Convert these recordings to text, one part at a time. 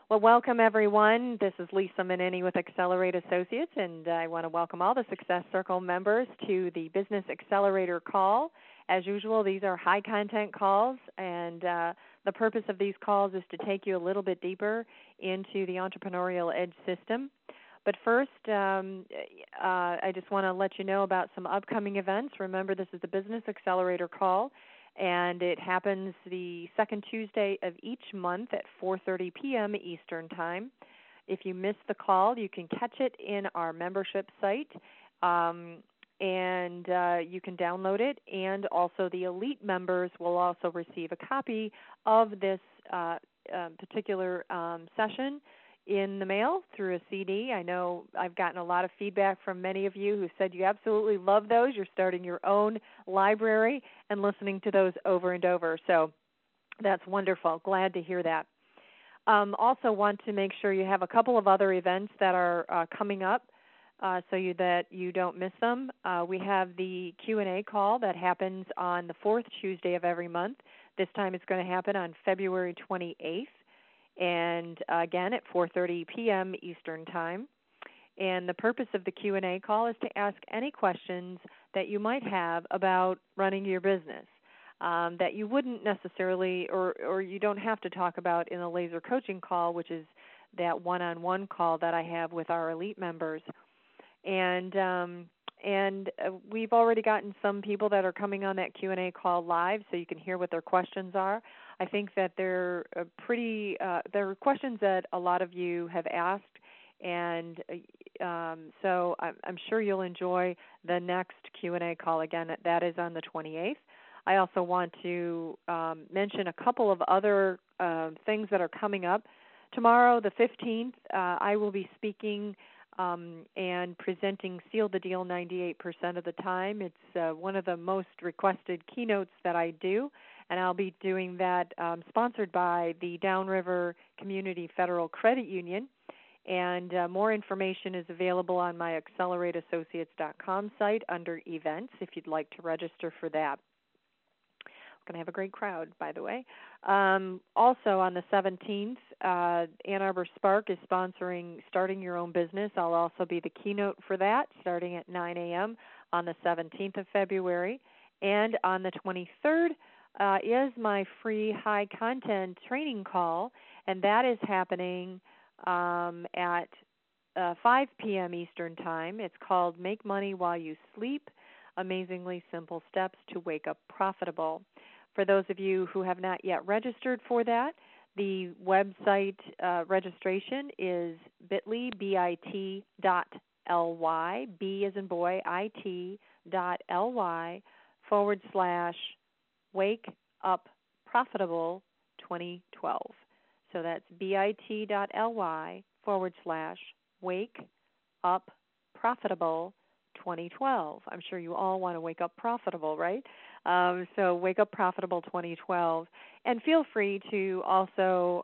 Well, welcome everyone. This is Lisa Manini with Accelerate Associates, and I want to welcome all the Success Circle members to the Business Accelerator call. As usual, these are high content calls, and the purpose of these calls is to take you a little bit deeper into the entrepreneurial edge system. But first, I just want to let you know about some upcoming events. Remember, this is the Business Accelerator call, and it happens the second Tuesday of each month at 4:30 p.m. Eastern Time. If you miss the call, you can catch it in our membership site, and you can download it. And also the elite members will also receive a copy of this particular session in the mail through a CD. I know I've gotten a lot of feedback from many of you who said you absolutely love those. You're starting your own library and listening to those over and over. So that's wonderful. Glad to hear that. Also want to make sure you have a couple of other events that are coming up that you don't miss them. We have the Q&A call that happens on the fourth Tuesday of every month. This time it's going to happen on February 28th. And again at 4:30 p.m. Eastern Time. And the purpose of the Q&A call is to ask any questions that you might have about running your business that you wouldn't necessarily or you don't have to talk about in a laser coaching call, which is that one-on-one call that I have with our elite members. And we've already gotten some people that are coming on that Q&A call live, so you can hear what their questions are. I think that they're questions that a lot of you have asked, and so I'm sure you'll enjoy the next Q&A call. Again, that is on the 28th. I also want to mention a couple of other things that are coming up. Tomorrow, the 15th, I will be speaking and presenting Seal the Deal 98% of the time. It's one of the most requested keynotes that I do, and I'll be doing that sponsored by the Downriver Community Federal Credit Union. And more information is available on my acceleratassociates.com site under events if you'd like to register for that. We're going to have a great crowd, by the way. Also on the 17th, Ann Arbor Spark is sponsoring Starting Your Own Business. I'll also be the keynote for that starting at 9 a.m. on the 17th of February. And on the 23rd is my free high content training call, and that is happening at 5 p.m. Eastern Time. It's called Make Money While You Sleep, Amazingly Simple Steps to Wake Up Profitable. For those of you who have not yet registered for that, the website registration is bit.ly, bit.ly, B as in boy, it.ly/Wake Up Profitable 2012. So that's bit.ly/Wake Up Profitable 2012. I'm sure you all want to wake up profitable, right? So Wake Up Profitable 2012. And feel free to also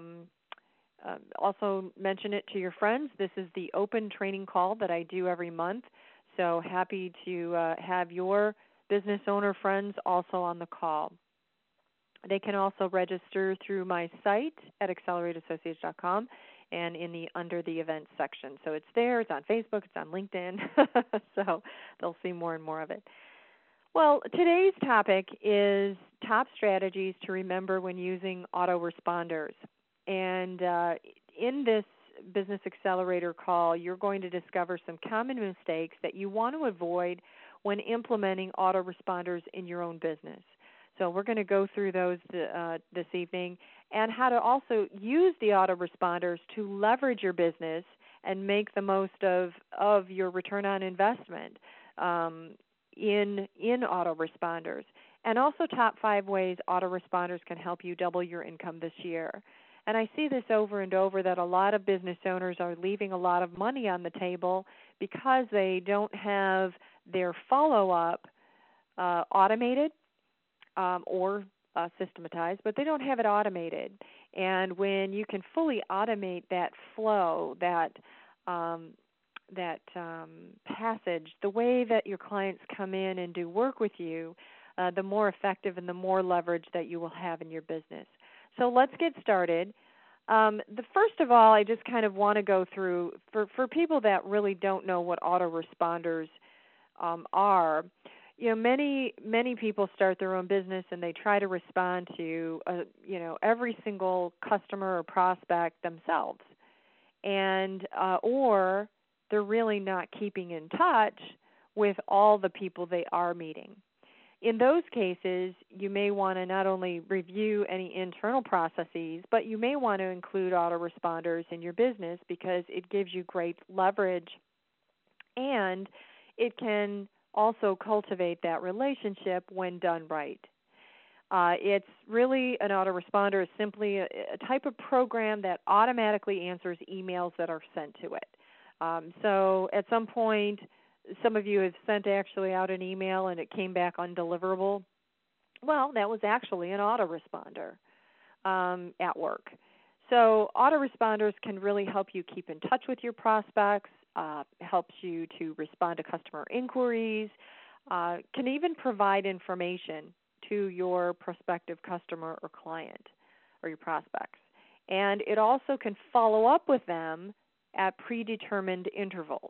mention it to your friends. This is the open training call that I do every month. So happy to have your business owner friends also on the call. They can also register through my site at acceleratassociates.com and under the events section. So it's there, it's on Facebook, it's on LinkedIn, so they'll see more and more of it. Well, today's topic is top strategies to remember when using autoresponders. And in this Business Accelerator call, you're going to discover some common mistakes that you want to avoid when implementing autoresponders in your own business. So we're going to go through those this evening, and how to also use the autoresponders to leverage your business and make the most of your return on investment in autoresponders. And also top 5 ways autoresponders can help you double your income this year. And I see this over and over, that a lot of business owners are leaving a lot of money on the table because they don't have their follow-up automated or systematized, but they don't have it automated. And when you can fully automate that flow, that passage, the way that your clients come in and do work with you, the more effective and the more leverage that you will have in your business. So let's get started. The first of all, I just kind of want to go through for people that really don't know what autoresponders are. Many people start their own business and they try to respond to every single customer or prospect themselves, and or they're really not keeping in touch with all the people they are meeting. In those cases, you may want to not only review any internal processes, but you may want to include autoresponders in your business because it gives you great leverage, and it can also cultivate that relationship when done right. It's really an autoresponder is simply a type of program that automatically answers emails that are sent to it. So at some point, some of you have sent actually out an email and it came back undeliverable. Well, that was actually an autoresponder at work. So autoresponders can really help you keep in touch with your prospects, helps you to respond to customer inquiries, can even provide information to your prospective customer or client or your prospects. And it also can follow up with them at predetermined intervals.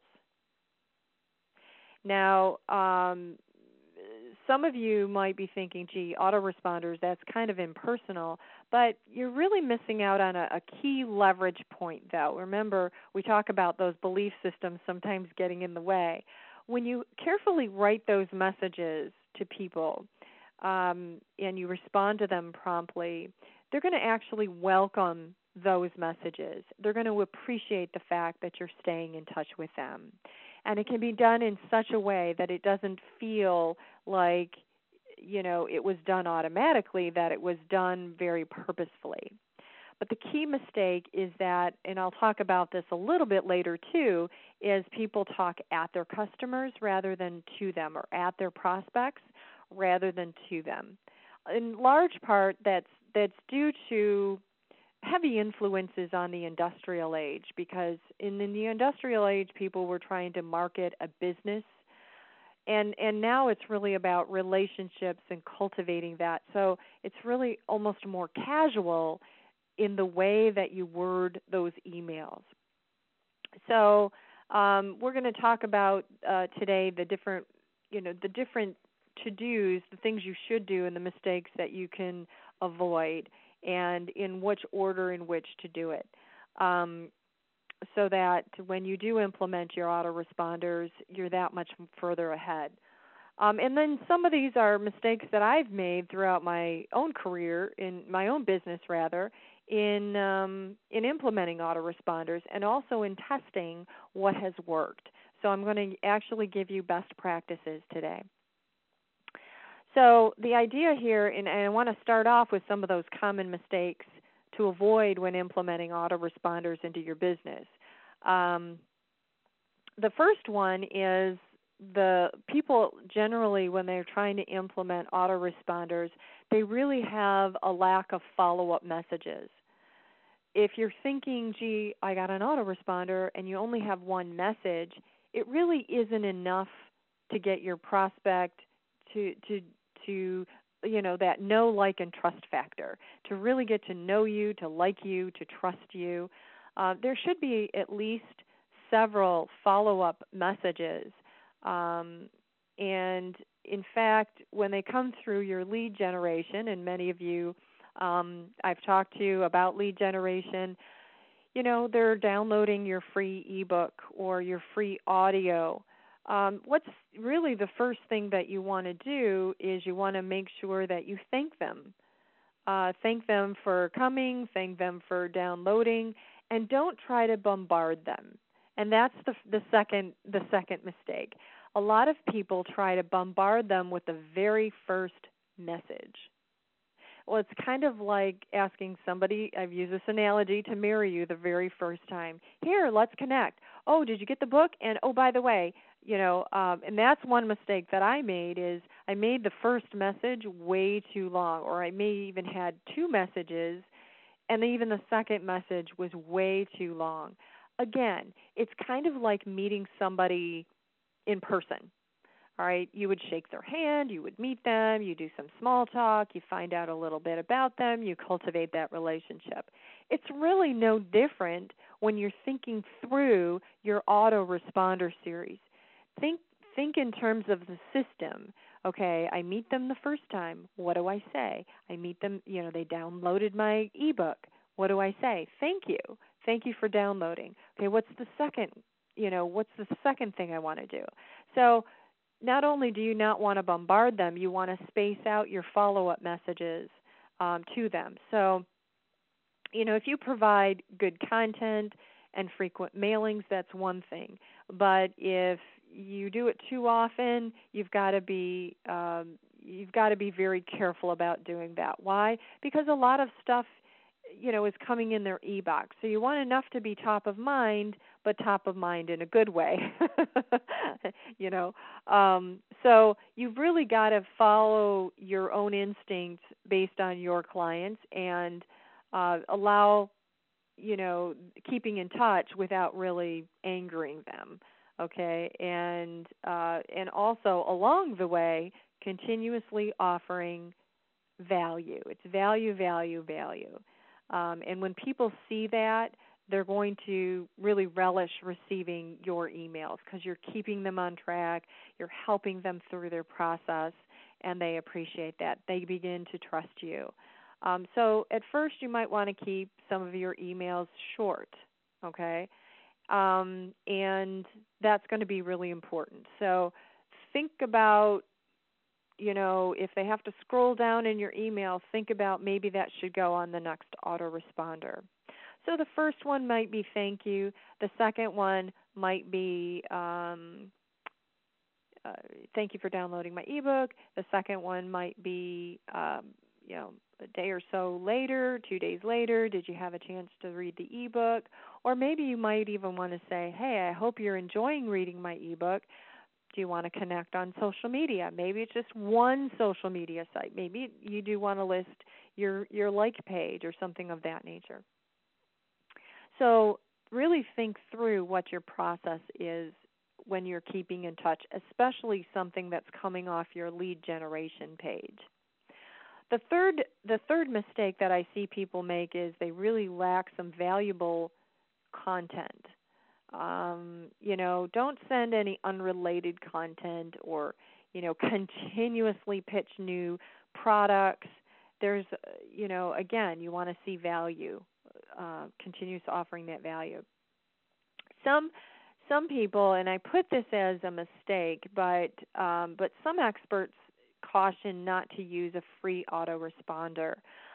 Now, some of you might be thinking, gee, autoresponders, that's kind of impersonal, but you're really missing out on a key leverage point, though. Remember, we talk about those belief systems sometimes getting in the way. When you carefully write those messages to people and you respond to them promptly, they're going to actually welcome those messages. They're going to appreciate the fact that you're staying in touch with them. And it can be done in such a way that it doesn't feel like, it was done automatically, that it was done very purposefully. But the key mistake is that, and I'll talk about this a little bit later too, is people talk at their customers rather than to them, or at their prospects rather than to them. In large part, that's due to heavy influences on the industrial age, because in the industrial age, people were trying to market a business, and now it's really about relationships and cultivating that. So it's really almost more casual in the way that you word those emails. So we're going to talk about today the different to-dos, the things you should do, and the mistakes that you can avoid, and in which order in which to do it, so that when you do implement your autoresponders, you're that much further ahead. And then some of these are mistakes that I've made throughout my own career, in my own business rather, in implementing autoresponders and also in testing what has worked. So I'm going to actually give you best practices today. So the idea here, and I want to start off with some of those common mistakes to avoid when implementing autoresponders into your business. The first one is the people generally, when they're trying to implement autoresponders, they really have a lack of follow-up messages. If you're thinking, gee, I got an autoresponder, and you only have one message, it really isn't enough to get your prospect to that know, like, and trust factor, to really get to know you, to like you, to trust you. There should be at least several follow-up messages. And in fact, when they come through your lead generation, and many of you I've talked to about lead generation, they're downloading your free ebook or your free audio. What's really the first thing that you want to do is you want to make sure that you thank them. Thank them for coming, thank them for downloading, and don't try to bombard them. And that's the second mistake. A lot of people try to bombard them with the very first message. Well, it's kind of like asking somebody, I've used this analogy, to marry you the very first time. Here, let's connect. Oh, did you get the book? And oh, by the way, and that's one mistake that I made, is I made the first message way too long, or I may even had two messages, and even the second message was way too long. Again, it's kind of like meeting somebody in person. All right, you would shake their hand, you would meet them, you do some small talk, you find out a little bit about them, you cultivate that relationship. It's really no different when you're thinking through your autoresponder series. Think think in terms of the system. Okay, I meet them the first time. What do I say? I meet them, they downloaded my ebook. What do I say? Thank you. Thank you for downloading. Okay, what's the second, what's the second thing I want to do? So not only do you not want to bombard them, you want to space out your follow-up messages to them. So, if you provide good content and frequent mailings, that's one thing. But if you do it too often, you've got to be very careful about doing that. Why? Because a lot of stuff, is coming in their e-box. So you want enough to be top of mind, but top of mind in a good way. So you've really got to follow your own instincts based on your clients and allow, keeping in touch without really angering them. Okay, and also along the way, continuously offering value. It's value, value, value. And when people see that, they're going to really relish receiving your emails because you're keeping them on track, you're helping them through their process, and they appreciate that. They begin to trust you. So at first you might want to keep some of your emails short, okay? And that's going to be really important. So think about, if they have to scroll down in your email, think about maybe that should go on the next autoresponder. So the first one might be thank you. The second one might be thank you for downloading my ebook. The second one might be, a day or so later, 2 days later, did you have a chance to read the ebook? Or maybe you might even want to say, hey, I hope you're enjoying reading my ebook. Do you want to connect on social media? Maybe it's just one social media site. Maybe you do want to list your like page or something of that nature. So really think through what your process is when you're keeping in touch, especially something that's coming off your lead generation page. The third mistake that I see people make is they really lack some valuable content. Don't send any unrelated content or, continuously pitch new products. There's, again, you want to see value, continuous offering that value. Some people, and I put this as a mistake, but some experts caution not to use a free autoresponder.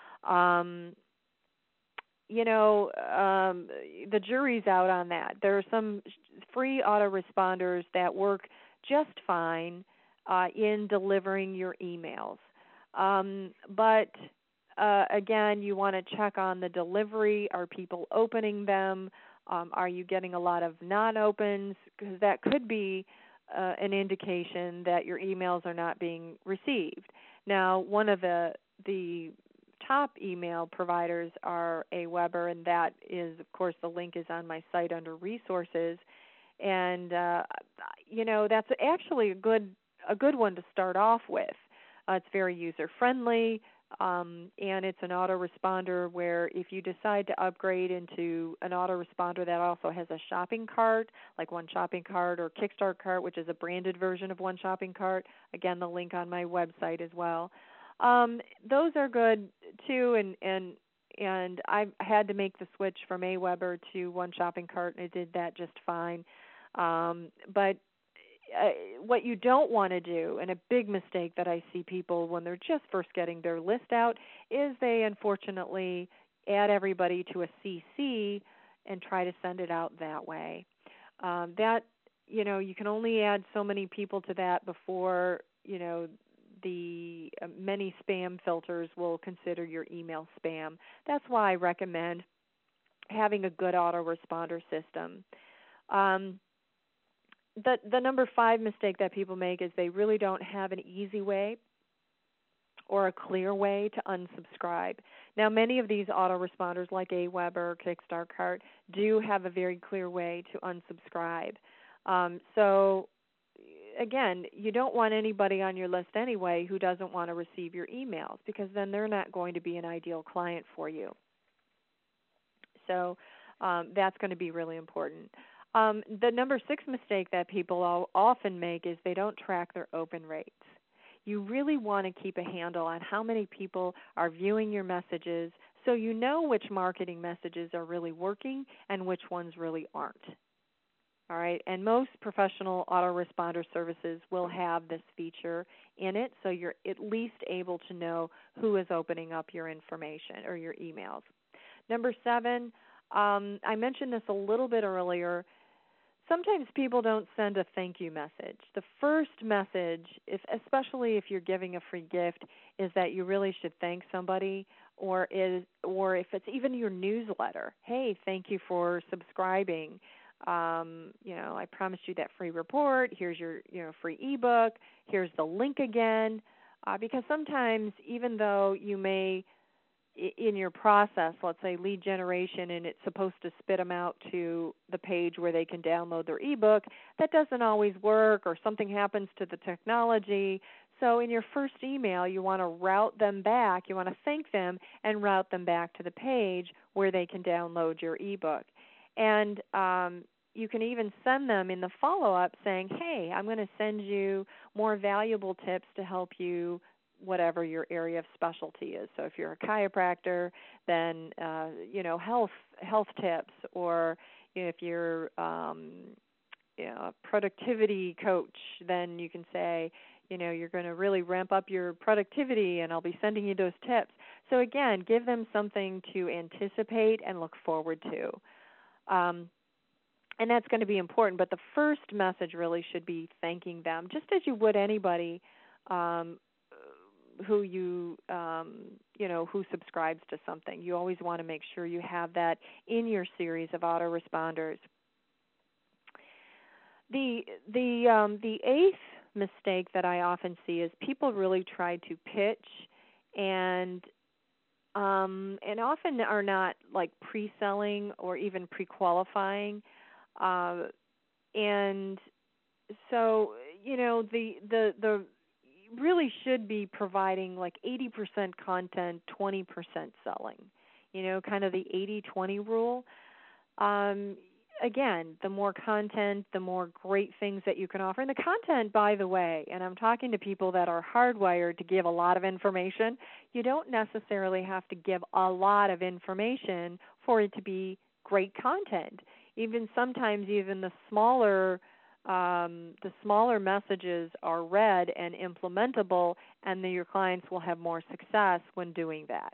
The jury's out on that. There are some free autoresponders that work just fine in delivering your emails. But again, you want to check on the delivery. Are people opening them? Are you getting a lot of non-opens? Because that could be an indication that your emails are not being received. Now, one of the top email providers are Aweber, and that is, of course, the link is on my site under resources. And that's actually a good one to start off with. It's very user friendly. And it's an autoresponder where if you decide to upgrade into an autoresponder that also has a shopping cart, like One Shopping Cart or Kickstart Cart, which is a branded version of One Shopping Cart, again, the link on my website as well. Those are good too, and I've had to make the switch from Aweber to One Shopping Cart, and I did that just fine. But what you don't want to do, and a big mistake that I see people when they're just first getting their list out, is they unfortunately add everybody to a CC and try to send it out that way. You can only add so many people to that before, the many spam filters will consider your email spam. That's why I recommend having a good autoresponder system. The number 5 mistake that people make is they really don't have an easy way or a clear way to unsubscribe. Now, many of these autoresponders like Aweber, Kickstart Cart do have a very clear way to unsubscribe. So again, you don't want anybody on your list anyway who doesn't want to receive your emails, because then they're not going to be an ideal client for you. So that's going to be really important. The number 6 mistake that people often make is they don't track their open rates. You really want to keep a handle on how many people are viewing your messages, so you know which marketing messages are really working and which ones really aren't. All right, and most professional autoresponder services will have this feature in it, so you're at least able to know who is opening up your information or your emails. Number 7, I mentioned this a little bit earlier. Sometimes people don't send a thank you message. The first message, especially if you're giving a free gift, is that you really should thank somebody, or if it's even your newsletter. Hey, thank you for subscribing. I promised you that free report. Here's your free ebook. Here's the link again. Because sometimes, even though you may, in your process, let's say lead generation, and it's supposed to spit them out to the page where they can download their ebook, that doesn't always work, or something happens to the technology. So in your first email, you want to route them back. You want to thank them and route them back to the page where they can download your ebook. And you can even send them in the follow-up saying, hey, I'm going to send you more valuable tips to help you whatever your area of specialty is. So if you're a chiropractor, then health tips, or if you're a productivity coach, then you can say, you're going to really ramp up your productivity, and I'll be sending you those tips. So again, give them something to anticipate and look forward to. And that's going to be important, but the first message really should be thanking them, just as you would anybody who who subscribes to something. You always want to make sure you have that in your series of autoresponders. The 8th mistake that I often see is people really try to pitch and often are not like pre-selling or even pre-qualifying, and so the really should be providing like 80% content, 20% selling. Kind of the 80-20 rule. Again, the more content, the more great things that you can offer. And the content, by the way, and I'm talking to people that are hardwired to give a lot of information, you don't necessarily have to give a lot of information for it to be great content. Sometimes the smaller messages are read and implementable, and then your clients will have more success when doing that.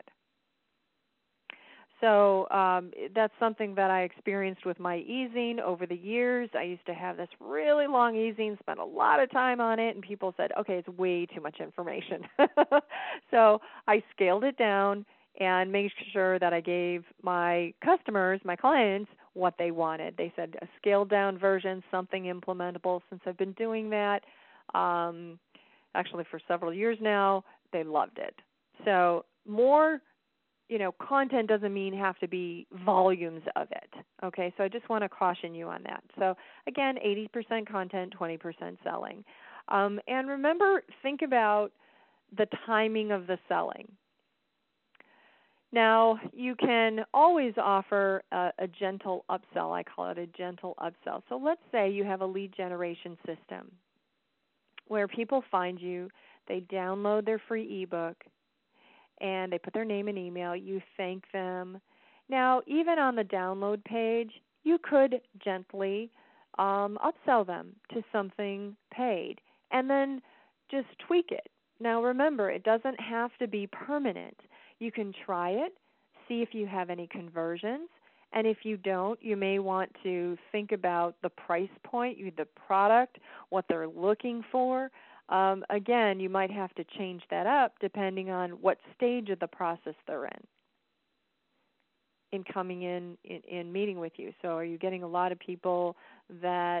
So that's something that I experienced with my e-zine over the years. I used to have this really long e-zine, spent a lot of time on it, and people said, okay, it's way too much information. So I scaled it down and made sure that I gave my customers, my clients, what they wanted. They said a scaled-down version, something implementable. Since I've been doing that, actually for several years now, they loved it. So more content doesn't mean have to be volumes of it. Okay, so I just want to caution you on that. So again, 80% content, 20% selling. And remember, think about the timing of the selling. Now, you can always offer a gentle upsell. I call it a gentle upsell. So let's say you have a lead generation system where people find you, they download their free ebook, and they put their name and email. You thank them. Now, even on the download page, you could gently upsell them to something paid, and then just tweak it. Now, remember, it doesn't have to be permanent. You can try it, see if you have any conversions, and if you don't, you may want to think about the price point, the product, what they're looking for. Again, you might have to change that up depending on what stage of the process they're in coming in meeting with you. So are you getting a lot of people that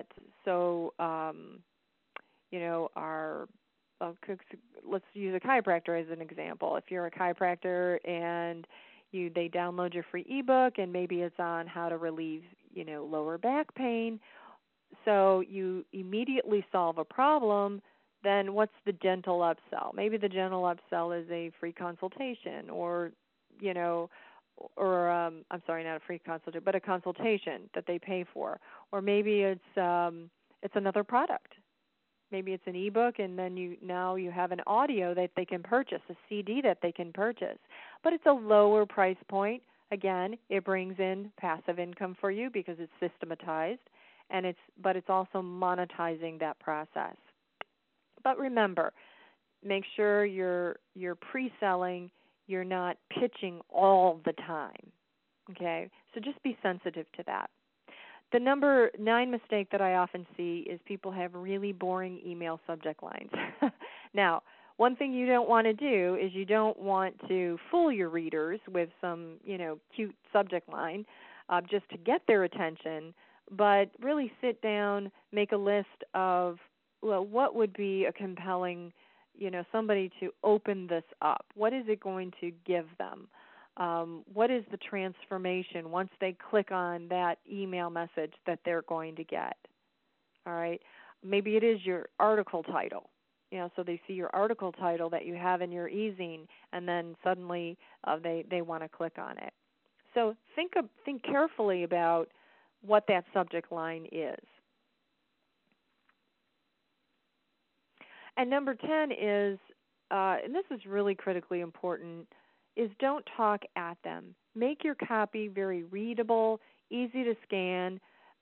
are let's use a chiropractor as an example. If you're a chiropractor and they download your free ebook, and maybe it's on how to relieve lower back pain, So you immediately solve a problem. Then what's the gentle upsell? Maybe the gentle upsell is a free consultation, or you know, or I'm sorry, not a free consultation, but a consultation that they pay for, or maybe it's another product. Maybe it's an ebook, and then you have an audio that they can purchase, a CD that they can purchase, but it's a lower price point. Again, it brings in passive income for you because it's systematized, and it's also monetizing that process. But remember, make sure you're pre-selling, you're not pitching all the time. Okay? So just be sensitive to that. The number 9 mistake that I often see is people have really boring email subject lines. Now, one thing you don't want to do is you don't want to fool your readers with some, cute subject line just to get their attention, but really sit down, make a list of, well, what would be a compelling, somebody to open this up? What is it going to give them? What is the transformation once they click on that email message that they're going to get? All right. Maybe it is your article title. So they see your article title that you have in your e-zine, and then suddenly they want to click on it. So think carefully about what that subject line is. And number 10 is, and this is really critically important, is don't talk at them. Make your copy very readable, easy to scan.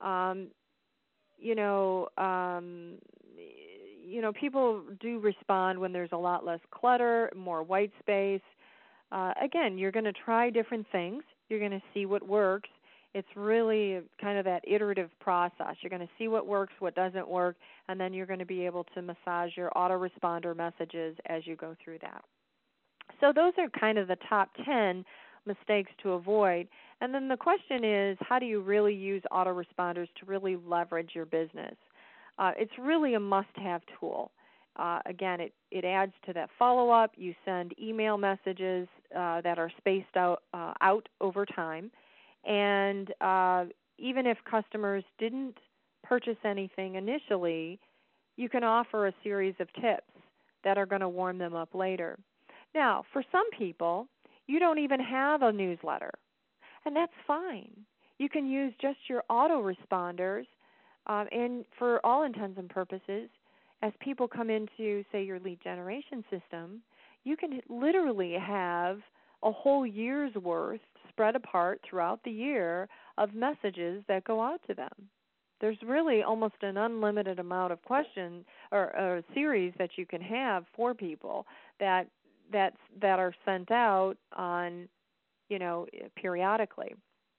People do respond when there's a lot less clutter, more white space. Again, you're going to try different things. You're going to see what works. It's really kind of that iterative process. You're going to see what works, what doesn't work, and then you're going to be able to massage your autoresponder messages as you go through that. So those are kind of the top 10 mistakes to avoid. And then the question is, how do you really use autoresponders to really leverage your business? It's really a must-have tool. Again, it adds to that follow-up. You send email messages that are spaced out over time. And even if customers didn't purchase anything initially, you can offer a series of tips that are going to warm them up later. Now, for some people, you don't even have a newsletter, and that's fine. You can use just your autoresponders, and for all intents and purposes, as people come into, say, your lead generation system, you can literally have a whole year's worth spread apart throughout the year of messages that go out to them. There's really almost an unlimited amount of questions or series that you can have for people that are sent out on, periodically.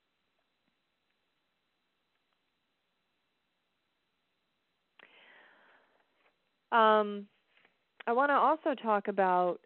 I want to also talk about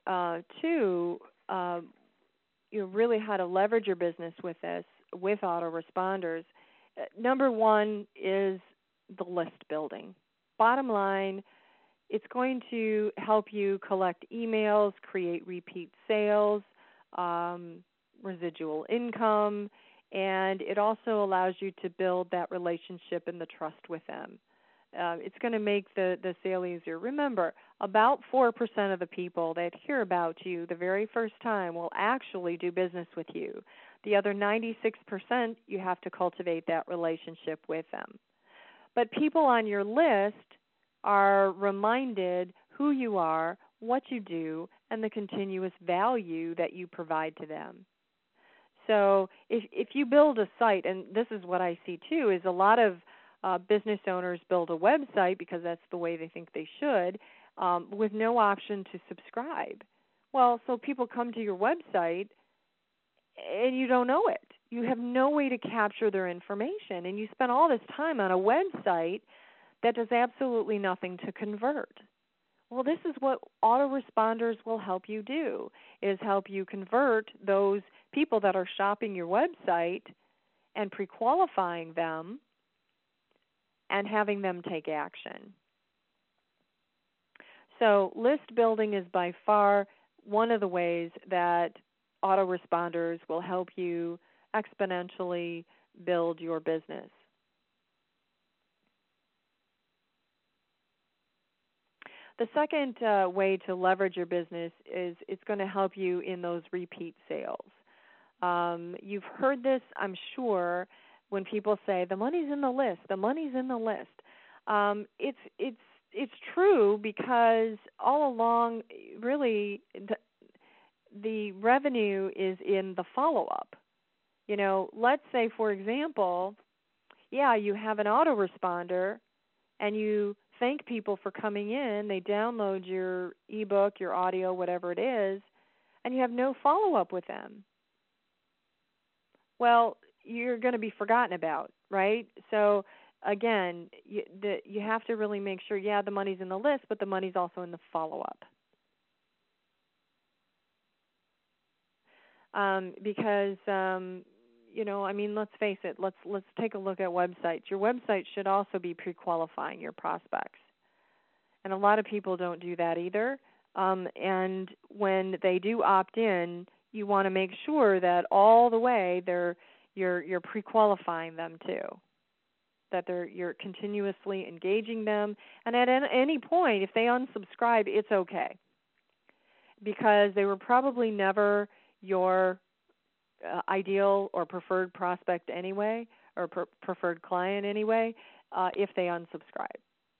really how to leverage your business with this, with autoresponders. Number 1 is the list building. Bottom line, it's going to help you collect emails, create repeat sales, residual income, and it also allows you to build that relationship and the trust with them. It's going to make the sale easier. Remember, about 4% of the people that hear about you the very first time will actually do business with you. The other 96%, you have to cultivate that relationship with them. But people on your list are reminded who you are, what you do, and the continuous value that you provide to them. So if you build a site, and this is what I see too, is a lot of business owners build a website because that's the way they think they should, with no option to subscribe. Well, so people come to your website and you don't know it. You have no way to capture their information, and you spend all this time on a website that does absolutely nothing to convert. Well, this is what autoresponders will help you do, is help you convert those people that are shopping your website and pre-qualifying them and having them take action. So list building is by far one of the ways that autoresponders will help you exponentially build your business. The second way to leverage your business is it's going to help you in those repeat sales. You've heard this, I'm sure, when people say the money's in the list. The money's in the list. It's true because all along, really, the revenue is in the follow-up. Let's say, for example, you have an autoresponder and you thank people for coming in. They download your ebook, your audio, whatever it is, and you have no follow-up with them. Well, you're going to be forgotten about, right? So, again, you have to really make sure, the money's in the list, but the money's also in the follow-up. Because let's face it. Let's take a look at websites. Your website should also be pre-qualifying your prospects, and a lot of people don't do that either. And when they do opt in, you want to make sure that all the way you're pre-qualifying them too. That you're continuously engaging them, and at any point, if they unsubscribe, it's okay, because they were probably never your ideal or preferred prospect anyway, or preferred client anyway, if they unsubscribe.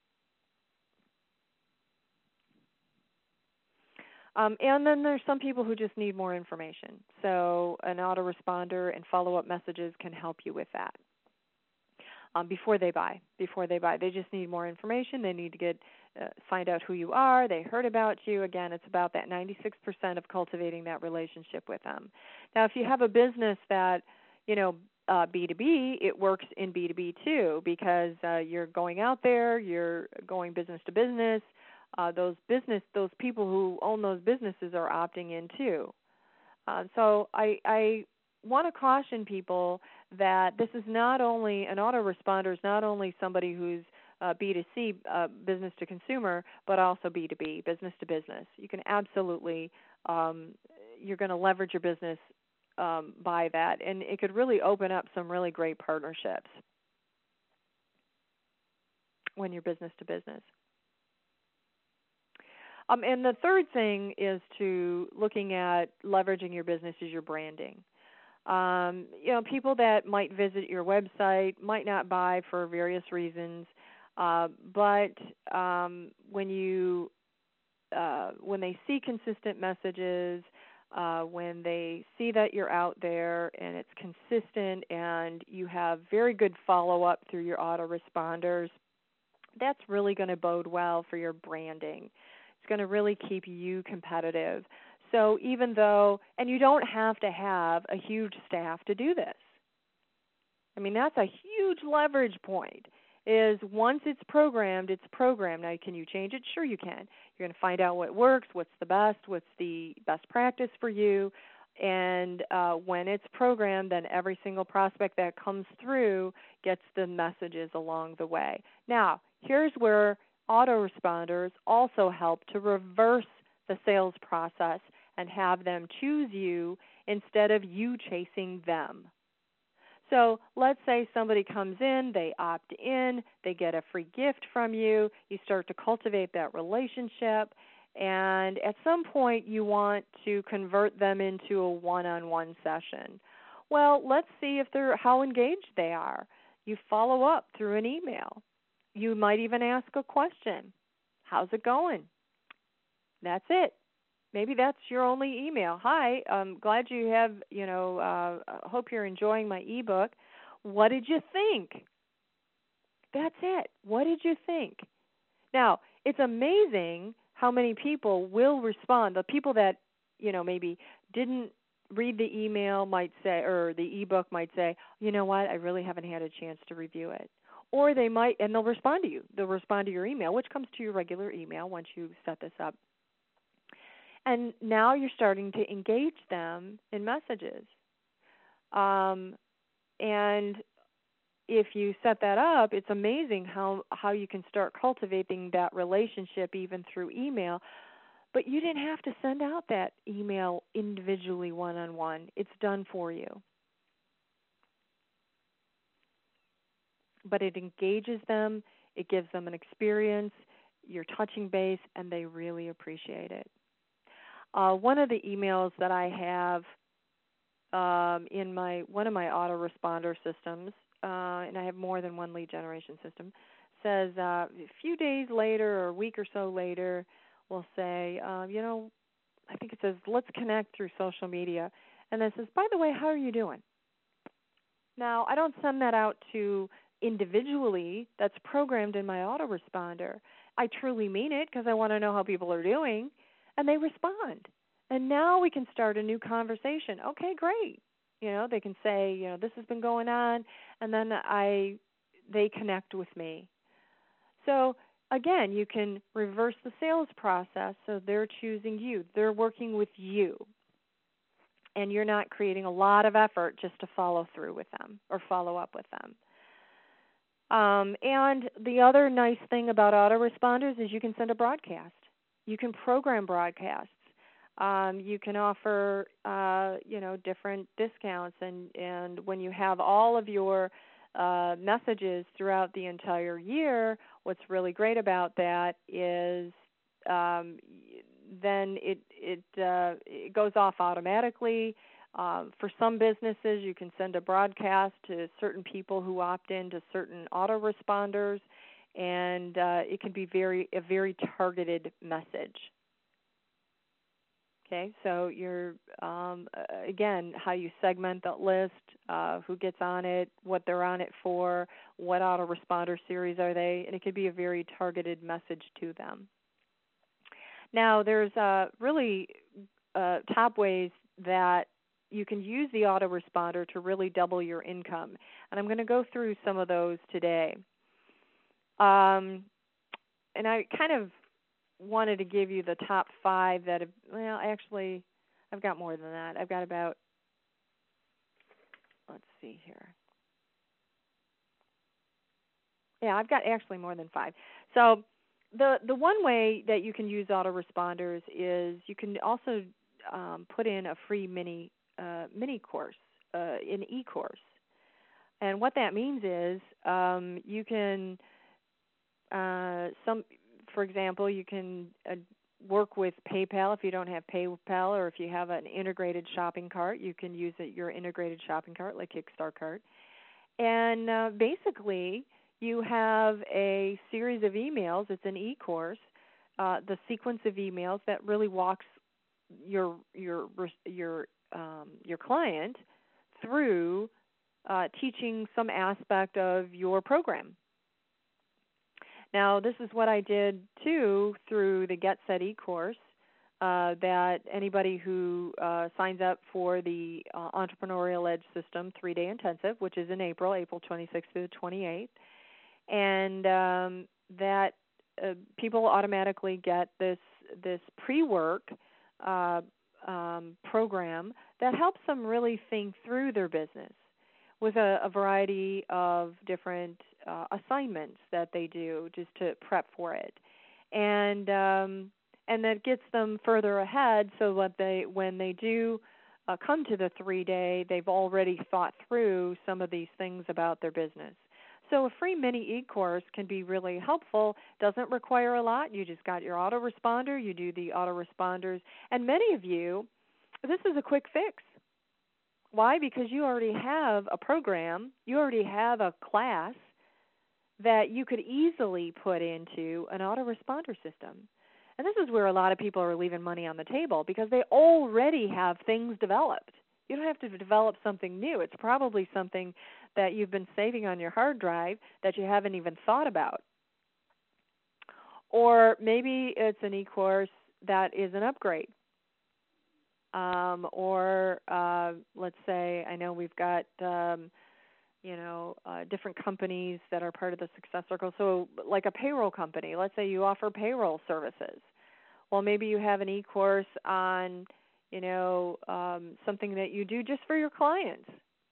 And then there's some people who just need more information. So an autoresponder and follow-up messages can help you with that. Before they buy, they just need more information. They need to find out who you are. They heard about you. Again, it's about that 96% of cultivating that relationship with them. Now, if you have a business that, B2B, it works in B2B too, because you're going out there, you're going business to business. Those people who own those businesses are opting in too. So I want to caution people that this is not only an autoresponder, is not only somebody who's B2C, business to consumer, but also B2B, business to business. You can absolutely, you're going to leverage your business by that, and it could really open up some really great partnerships when you're business to business. And the third thing is looking at leveraging your business is your branding. People that might visit your website might not buy for various reasons, but when they see consistent messages, when they see that you're out there and it's consistent and you have very good follow-up through your autoresponders, that's really going to bode well for your branding. It's going to really keep you competitive. So even though, and you don't have to have a huge staff to do this. I mean, that's a huge leverage point, is once it's programmed, it's programmed. Now, can you change it? Sure you can. You're going to find out what works, what's the best practice for you. And when it's programmed, then every single prospect that comes through gets the messages along the way. Now, here's where autoresponders also help to reverse the sales process and have them choose you instead of you chasing them. So let's say somebody comes in, they opt in, they get a free gift from you, you start to cultivate that relationship, and at some point you want to convert them into a one-on-one session. Well, let's see how engaged they are. You follow up through an email. You might even ask a question. How's it going? That's it. Maybe that's your only email. Hi, I'm glad you have, hope you're enjoying my ebook. What did you think? That's it. What did you think? Now, it's amazing how many people will respond. The people that, maybe didn't read the email might say, or the ebook might say, you know what, I really haven't had a chance to review it. Or they might, and they'll respond to you. They'll respond to your email, which comes to your regular email once you set this up. And now you're starting to engage them in messages. And if you set that up, it's amazing how you can start cultivating that relationship even through email. But you didn't have to send out that email individually one-on-one. It's done for you. But it engages them. It gives them an experience. you're touching base, and they really appreciate it. One of the emails that I have in one of my autoresponder systems, and I have more than one lead generation system, says a few days later or a week or so later, we'll say, I think it says, let's connect through social media. And then it says, by the way, how are you doing? Now, I don't send that out to individually. That's programmed in my autoresponder. I truly mean it because I want to know how people are doing, and they respond. And now we can start a new conversation. Okay, great. They can say, this has been going on, and then they connect with me. So again, you can reverse the sales process, so they're choosing you. They're working with you. And you're not creating a lot of effort just to follow through with them or follow up with them. And the other nice thing about autoresponders is you can send a broadcast. You can program broadcasts. You can offer, different discounts. And when you have all of your messages throughout the entire year, what's really great about that is then it goes off automatically. For some businesses, you can send a broadcast to certain people who opt in to certain autoresponders, and it can be a very targeted message. Okay, so you're again, how you segment that list, who gets on it, what they're on it for, what autoresponder series are they, and it could be a very targeted message to them. Now, there's really top ways that you can use the autoresponder to really double your income, and I'm going to go through some of those today. And I kind of wanted to give you the top 5 that have, actually, I've got more than that. I've got about, let's see here. Yeah, I've got actually more than 5. So the one way that you can use autoresponders is you can also put in a free mini course, an e-course. And what that means is you can, for example, you can work with PayPal if you don't have PayPal, or if you have an integrated shopping cart, you can use your integrated shopping cart like Kickstart Cart. And basically, you have a series of emails. It's an e-course, the sequence of emails that really walks your client through teaching some aspect of your program. Now, this is what I did, too, through the Get Set e-course, that anybody who signs up for the Entrepreneurial Edge System 3-day intensive, which is in April 26th to the 28th, and that people automatically get this pre-work program that helps them really think through their business with a variety of different assignments that they do just to prep for it, and that gets them further ahead, so that when they do come to the 3-day, they've already thought through some of these things about their business. So a free mini e-course can be really helpful. Doesn't require a lot. You just got your autoresponder. You do the autoresponders, and many of you, this is a quick fix. Why? Because you already have a program, you already have a class that you could easily put into an autoresponder system. And this is where a lot of people are leaving money on the table, because they already have things developed. You don't have to develop something new. It's probably something that you've been saving on your hard drive that you haven't even thought about. Or maybe it's an e-course that is an upgrade. Let's say, I know we've got, different companies that are part of the Success Circle. So like a payroll company, let's say you offer payroll services. Well, maybe you have an e-course on, something that you do just for your clients,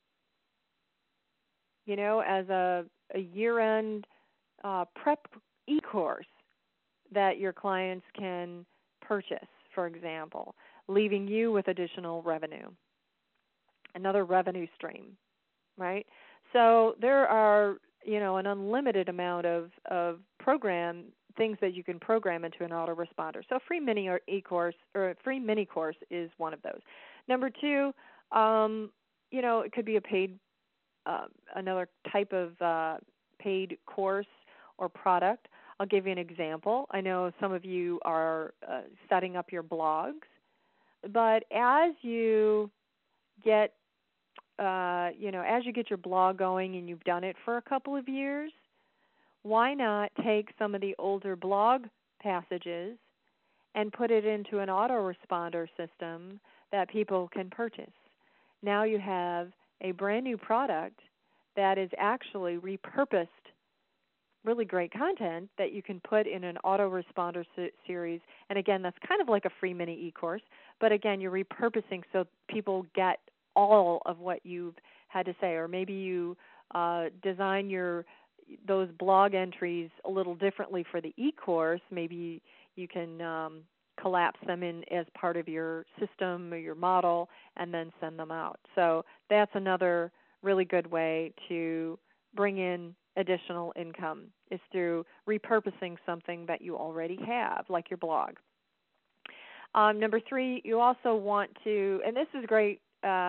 as a year-end prep e-course that your clients can purchase, for example, leaving you with additional revenue, another revenue stream, right? So there are, an unlimited amount of program things that you can program into an autoresponder. So a free mini or e-course or a free mini course is one of those. Number two, it could be a paid, another type of paid course or product. I'll give you an example. I know some of you are setting up your blogs, but as you get, as you get your blog going and you've done it for a couple of years, why not take some of the older blog passages and put it into an autoresponder system that people can purchase? Now you have a brand new product that is actually repurposed, really great content that you can put in an autoresponder series. And again, that's kind of like a free mini e-course, but again, you're repurposing so people get all of what you've had to say. Or maybe you design those blog entries a little differently for the e-course. Maybe you can collapse them in as part of your system or your model and then send them out. So that's another really good way to bring in additional income, is through repurposing something that you already have, like your blog. Number three, you also want to, and this is great,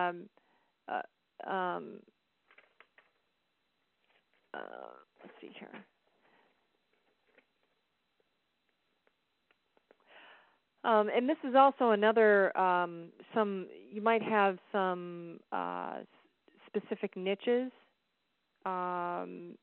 let's see here. And this is also another, you might have some specific niches, and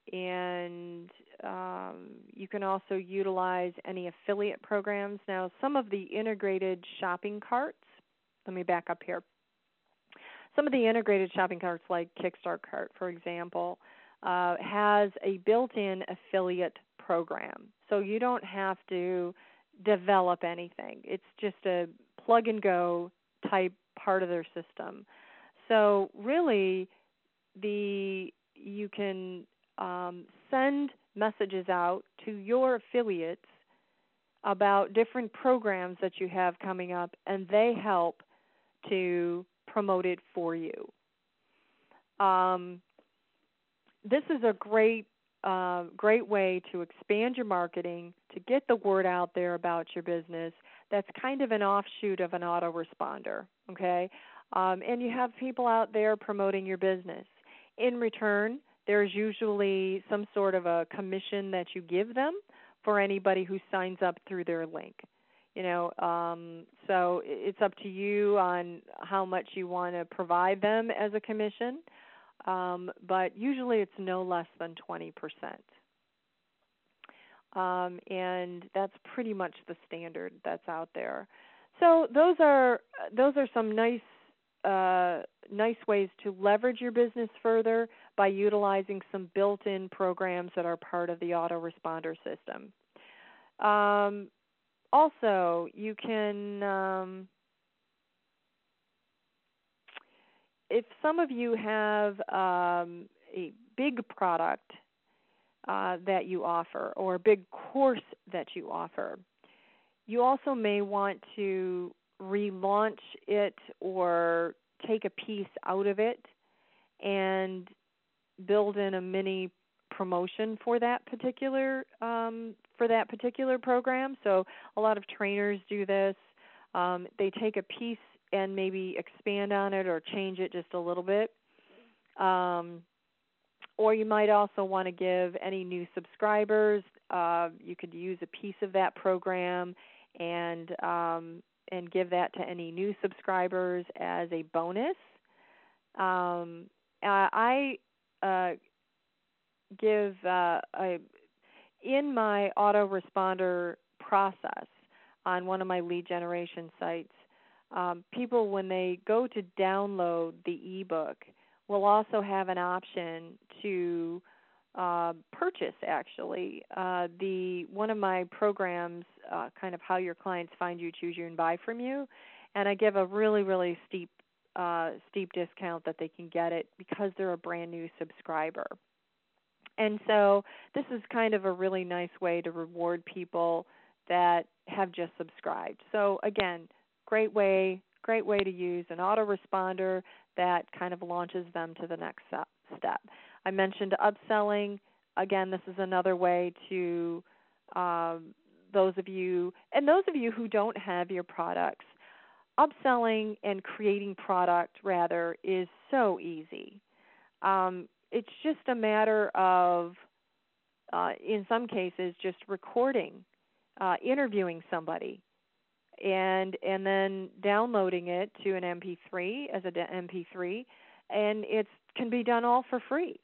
you can also utilize any affiliate programs. Now, some of the integrated shopping carts, let me back up here. Some of the integrated shopping carts, like Kickstart Cart, for example, has a built-in affiliate program. So you don't have to develop anything. It's just a plug-and-go type part of their system. So really, you can send messages out to your affiliates about different programs that you have coming up, and they help to promote it for you. This is a great way to expand your marketing, to get the word out there about your business. That's kind of an offshoot of an autoresponder, okay? And you have people out there promoting your business. In return, there's usually some sort of a commission that you give them for anybody who signs up through their link. So it's up to you on how much you want to provide them as a commission, but usually it's no less than 20%. And that's pretty much the standard that's out there. So those are some nice ways to leverage your business further by utilizing some built-in programs that are part of the autoresponder system. Also, you can, if some of you have a big product that you offer, or a big course that you offer, you also may want to relaunch it or take a piece out of it and build in a mini promotion for that particular program. So a lot of trainers do this. They take a piece and maybe expand on it or change it just a little bit. Or you might also want to give any new subscribers, you could use a piece of that program and give that to any new subscribers as a bonus. I give in my autoresponder process on one of my lead generation sites, people, when they go to download the ebook, will also have an option to purchase, actually, one of my programs, kind of How Your Clients Find You, Choose You, and Buy From You, and I give a really, really steep discount that they can get it because they're a brand new subscriber. And so this is kind of a really nice way to reward people that have just subscribed. So again, great way to use an autoresponder that kind of launches them to the next step. I mentioned upselling. Again, this is another way to those of you who don't have your products, upselling and creating product rather is so easy. It's just a matter of, in some cases, just recording, interviewing somebody, and then downloading it to an MP3 as an MP3, and it can be done all for free.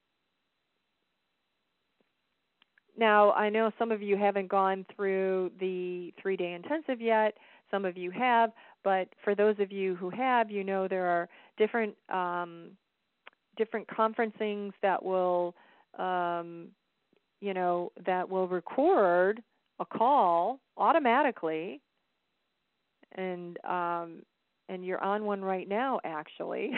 Now, I know some of you haven't gone through the 3-day intensive yet. Some of you have, but for those of you who have, you know there are different conferencings that will, that will record a call automatically, and you're on one right now, actually,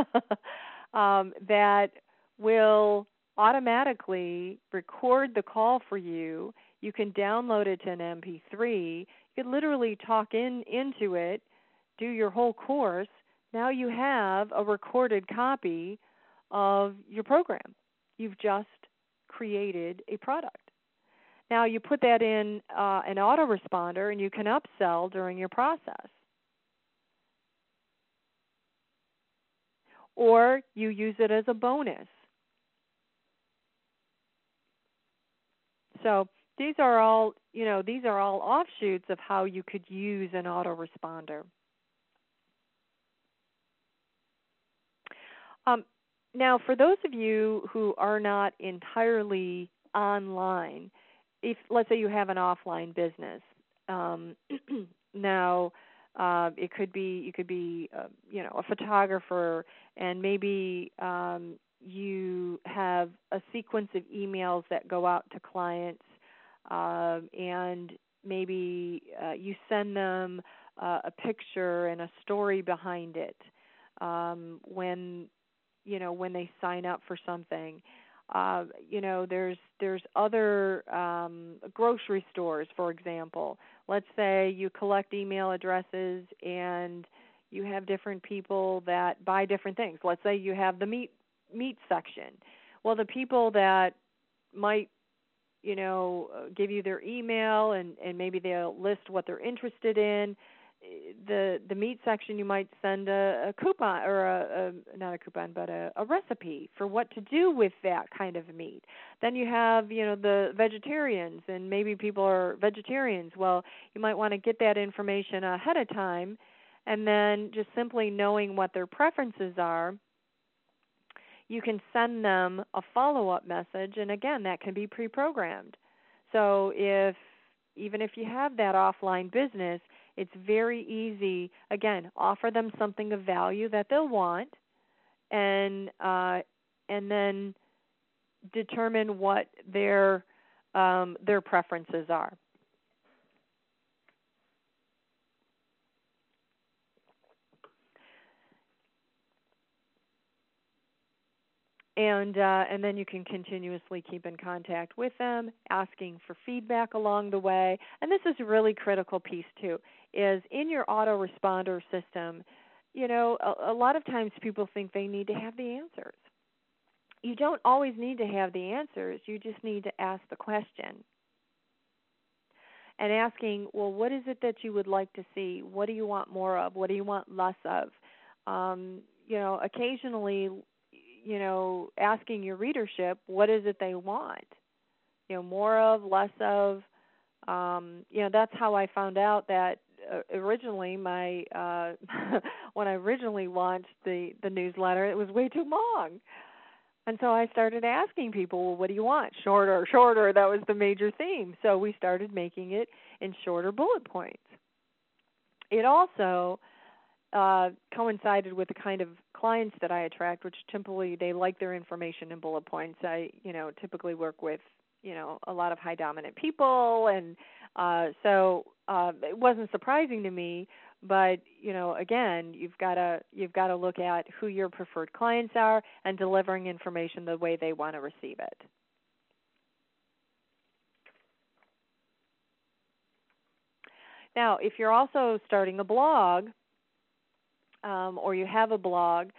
that will automatically record the call for you. You can download it to an MP3. You could literally talk into it, do your whole course. Now you have a recorded copy of your program. You've just created a product. Now you put that in an autoresponder, and you can upsell during your process. Or you use it as a bonus. So these are all offshoots of how you could use an autoresponder. Now, for those of you who are not entirely online, if let's say you have an offline business, now you could be a photographer, and maybe you have a sequence of emails that go out to clients, and maybe you send them a picture and a story behind it when they sign up for something. There's other grocery stores, for example. Let's say you collect email addresses and you have different people that buy different things. Let's say you have the meat section. Well, the people that might give you their email, and maybe they'll list what they're interested in. The meat section, you might send a coupon, or not a coupon, but a recipe for what to do with that kind of meat. Then you have the vegetarians, and maybe people are vegetarians. Well, you might want to get that information ahead of time, and then just simply knowing what their preferences are, you can send them a follow-up message, and again, that can be pre-programmed. So even if you have that offline business, it's very easy. Again, offer them something of value that they'll want, and then determine what their preferences are. And then you can continuously keep in contact with them, asking for feedback along the way. And this is a really critical piece too, is in your autoresponder system, a lot of times people think they need to have the answers. You don't always need to have the answers. You just need to ask the question. And asking, well, what is it that you would like to see? What do you want more of? What do you want less of? Occasionally, asking your readership, what is it they want? More of, less of. That's how I found out that originally my when I originally launched the newsletter, it was way too long. And so I started asking people, well, what do you want? Shorter, shorter. That was the major theme. So we started making it in shorter bullet points. It also coincided with the kind of clients that I attract, which typically they like their information in bullet points. I, typically work with, a lot of high dominant people, and so it wasn't surprising to me. But again, you've got to look at who your preferred clients are and delivering information the way they want to receive it. Now, if you're also starting a blog, or you have a blog,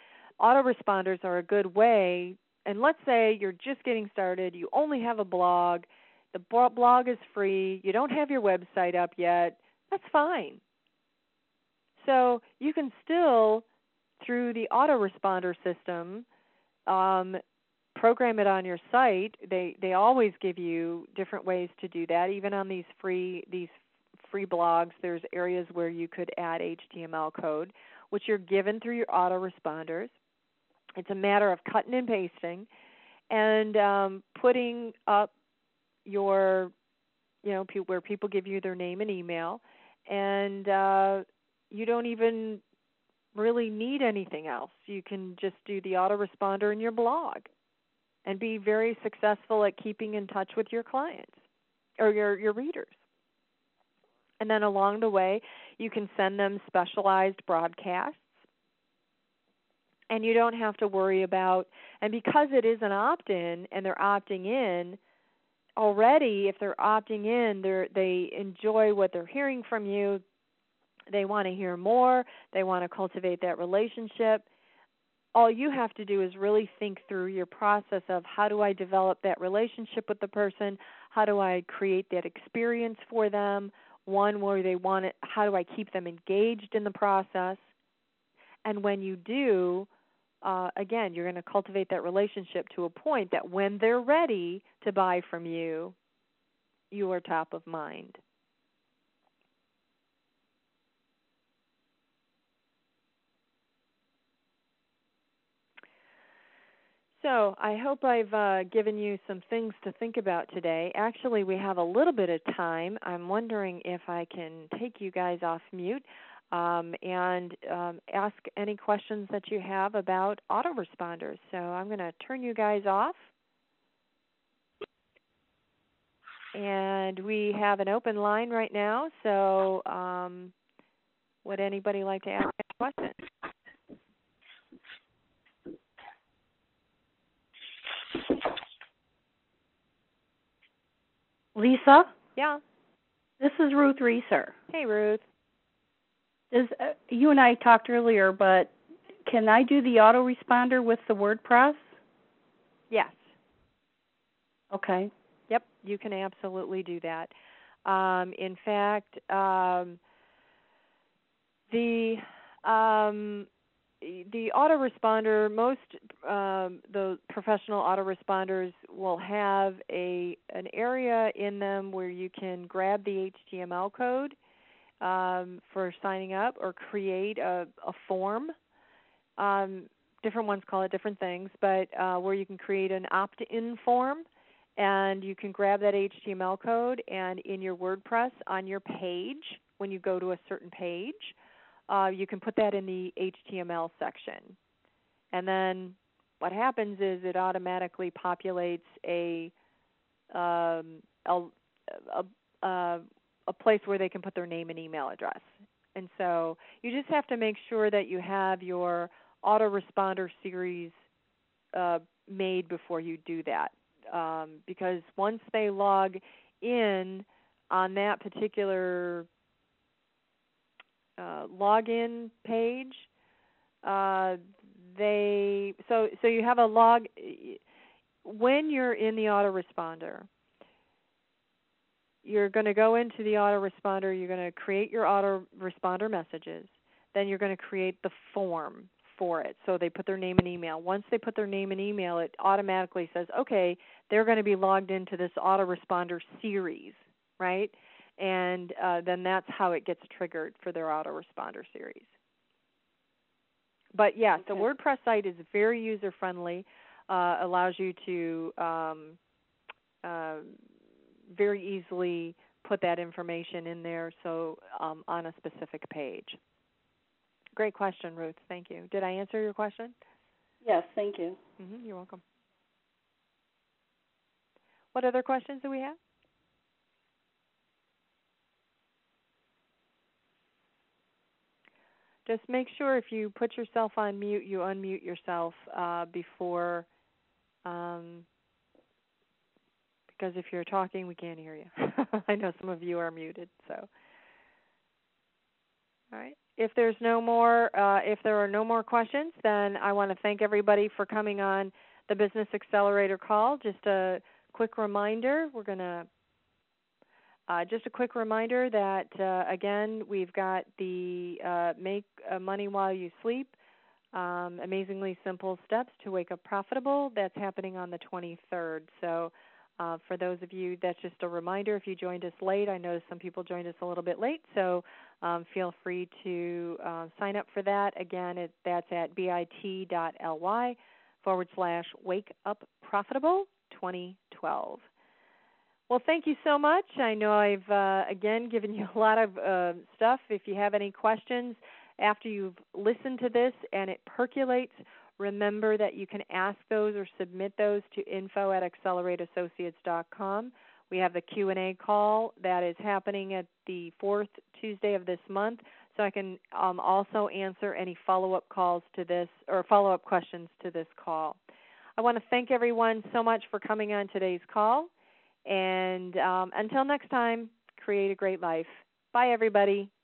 autoresponders are a good way. And let's say you're just getting started, you only have a blog, The blog is free. You don't have your website up yet. That's fine. So you can still, through the autoresponder system, program it on your site. They always give you different ways to do that. Even on these free blogs, there's areas where you could add HTML code, which you're given through your autoresponders. It's a matter of cutting and pasting and putting up your, where people give you their name and email, and you don't even really need anything else. You can just do the autoresponder in your blog and be very successful at keeping in touch with your clients or your readers. And then along the way, you can send them specialized broadcasts, and you don't have to worry about, and because it is an opt-in and they're opting in already, if they're opting in, they enjoy what they're hearing from you. They want to hear more. They want to cultivate that relationship. All you have to do is really think through your process of how do I develop that relationship with the person? How do I create that experience for them? One where they want it, how do I keep them engaged in the process? And when you do, again, you're going to cultivate that relationship to a point that when they're ready to buy from you, you are top of mind. So I hope I've given you some things to think about today. Actually, we have a little bit of time. I'm wondering if I can take you guys off mute and ask any questions that you have about autoresponders. So I'm going to turn you guys off. And we have an open line right now, so would anybody like to ask a question? Lisa? Yeah. This is Ruth Reeser. Hey, Ruth. You and I talked earlier, but can I do the autoresponder with the WordPress? Yes. Okay. Yep, you can absolutely do that. In fact, the autoresponder, most the professional autoresponders will have an area in them where you can grab the HTML code for signing up or create a form. Different ones call it different things, but where you can create an opt-in form, and you can grab that HTML code, and in your WordPress on your page, when you go to a certain page, you can put that in the HTML section. And then what happens is it automatically populates a place where they can put their name and email address. And so you just have to make sure that you have your autoresponder series made before you do that. Because once they log in on that particular login page, so you have a log. When you're in the autoresponder, you're going to go into the autoresponder. You're going to create your autoresponder messages. Then you're going to create the form for it. So they put their name and email. Once they put their name and email, it automatically says, okay, they're going to be logged into this autoresponder series, right? And then that's how it gets triggered for their autoresponder series. But yes, the WordPress site is very user-friendly, allows you to very easily put that information in there on a specific page. Great question, Ruth. Thank you. Did I answer your question? Yes, thank you. You're welcome. What other questions do we have? Just make sure if you put yourself on mute, you unmute yourself before, because if you're talking, we can't hear you. I know some of you are muted. So, all right. If there are no more questions, then I want to thank everybody for coming on the Business Accelerator call. Just a quick reminder: we're going to Just a quick reminder that, again, we've got the Make Money While You Sleep, Amazingly Simple Steps to Wake Up Profitable. That's happening on the 23rd. So for those of you, that's just a reminder. If you joined us late, I noticed some people joined us a little bit late, so feel free to sign up for that. Again, that's at bit.ly/Wake Up Profitable 2012. Well, thank you so much. I know I've, again, given you a lot of stuff. If you have any questions after you've listened to this and it percolates, remember that you can ask those or submit those to info@accelerateassociates.com. We have the Q&A call that is happening at the 4th Tuesday of this month, so I can also answer any follow-up calls to this or follow-up questions to this call. I want to thank everyone so much for coming on today's call. And until next time, create a great life. Bye, everybody.